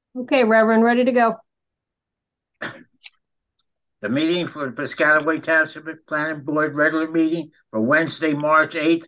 Okay, Reverend, ready to go. The meeting for the Piscataway Township Planning Board regular meeting for Wednesday, March 8th,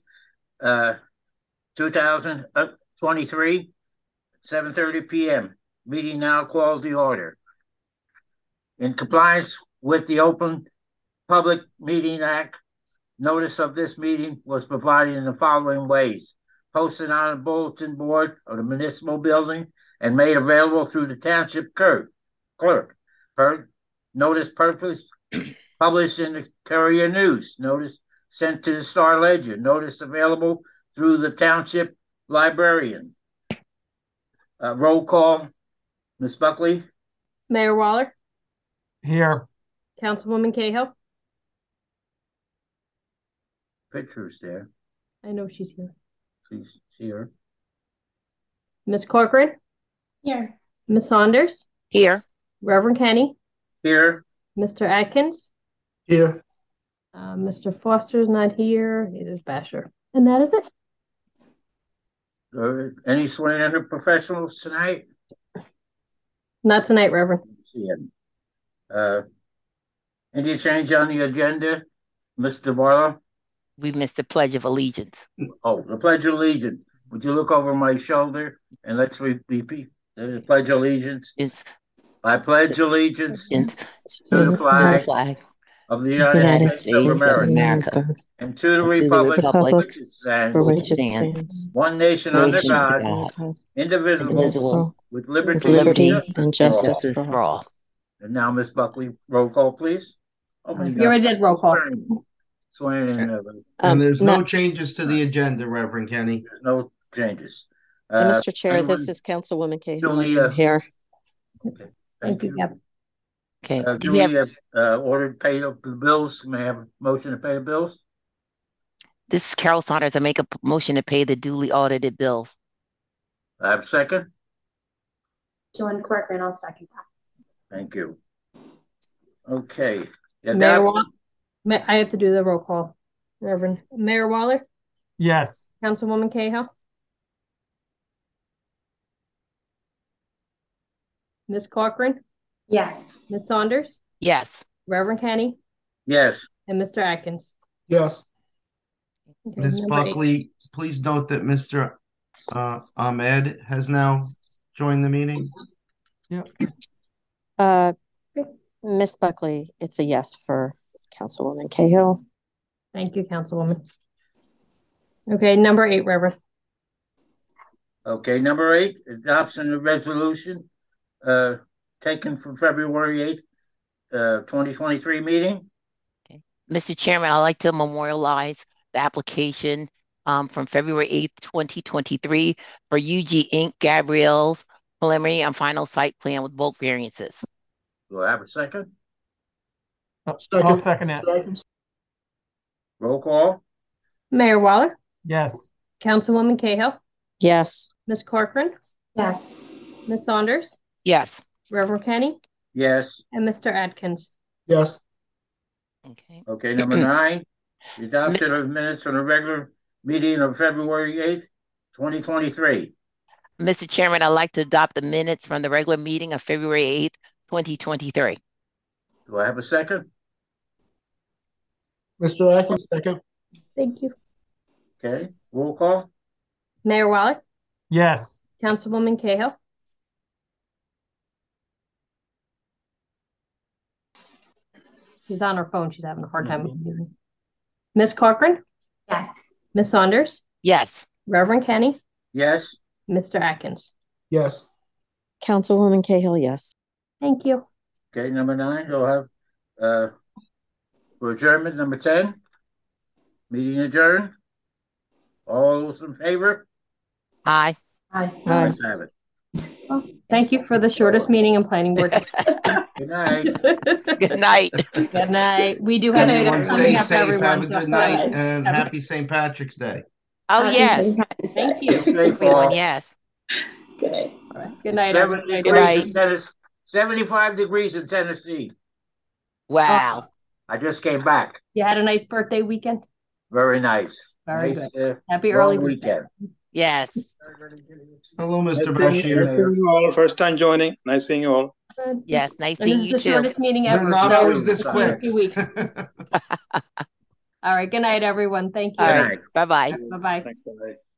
2023, 7:30 p.m. Meeting now called to order. In compliance with the Open Public Meeting Act, notice of this meeting was provided in the following ways: posted on the bulletin board of the municipal building and made available through the township clerk. Notice purpose published in the Courier News. Notice sent to the Star Ledger. Notice available through the township librarian. Roll call. Ms. Buckley. Mayor Waller. Here. Councilwoman Cahill. Picture's there. I know she's here. She's here. Ms. Corcoran. Here. Ms. Saunders. Here. Reverend Kenny. Here. Mr. Atkins. Here. Mr. Foster's not here. Neither is Basher. And that is it. Any swearing in professionals tonight? Not tonight, Reverend. Any change on the agenda, Mr. Barlow? We missed the Pledge of Allegiance. Oh, the Pledge of Allegiance. Would you look over my shoulder and let's repeat the Pledge of Allegiance? I pledge allegiance to the flag of the United States of America and to the republic for which it stands, one nation under God, indivisible, with liberty and justice for all. And now, Ms. Buckley, roll call, please. You already did roll call. Swearing in. And there's no changes to the agenda, Reverend Kenny. There's no changes. Mr. Chair, this is Councilwoman Cahill here. Okay. Thank you. Yep. Okay. Do we have ordered pay the bills? May I have a motion to pay the bills? This is Carol Saunders. I make a motion to pay the duly audited bills. I have a second. Joan Corcoran, I'll second that. Thank you. Okay. Mayor Waller. I have to do the roll call. Reverend Mayor Waller. Yes. Councilwoman Cahill. Ms. Corcoran. Yes. Ms. Saunders. Yes. Reverend Kenny. Yes. And Mr. Atkins. Yes. Okay, Ms. Buckley, please note that Mr. Ahmed has now joined the meeting. Yep. Ms. Buckley, it's a yes for Councilwoman Cahill. Thank you, Councilwoman. Okay, number 8, Reverend. Okay, number 8, adoption of resolution taken from February 8th, 2023 meeting. Okay. Mr. Chairman, I'd like to memorialize the application from February 8th, 2023 for UG Inc. Gabrielle's preliminary and final site plan with bulk variances. Do I have a second? I'll second it. Roll call. Mayor Waller. Yes. Councilwoman Cahill. Yes. Ms. Corcoran. Yes. Ms. Saunders. Yes. Reverend Kenny. Yes. And Mr. Atkins. Yes. Okay. Okay, number 9, the adoption of minutes from the regular meeting of February 8th, 2023. Mr. Chairman, I'd like to adopt the minutes from the regular meeting of February 8th, 2023. Do I have a second? Mr. Atkins, second. Thank you. Okay, roll call. Mayor Waller. Yes. Councilwoman Cahill. She's on her phone. She's having a hard time hearing. Ms. Corcoran. Yes. Ms. Saunders. Yes. Reverend Kenny. Yes. Mr. Atkins. Yes. Councilwoman Cahill, yes. Thank you. Okay, number 9, we'll have for adjournment, number 10. Meeting adjourned. All those in favor? Aye. Aye. Ayes have it. Well, thank you for the shortest meeting in planning board. Good night. Good night. Good night. We do have Everyone stay safe. Have a so good night and happy St. Patrick's Day. Oh, yes. Thank you. Everyone, yes. Good night. Good night, 75 degrees in Tennessee. Wow. I just came back. You had a nice birthday weekend? Very nice. Very nice, good. Happy early weekend. Yes. Hello, Mr. Nice seeing Bashir. you all. First time joining. Nice seeing you all. Good. Yes. Nice And seeing this is you the too. shortest meeting They're ever. not so always this see you in quick. a few weeks. All right. Good night, everyone. Thank you. All Good right. night. Bye-bye. Bye-bye. Thanks, bye.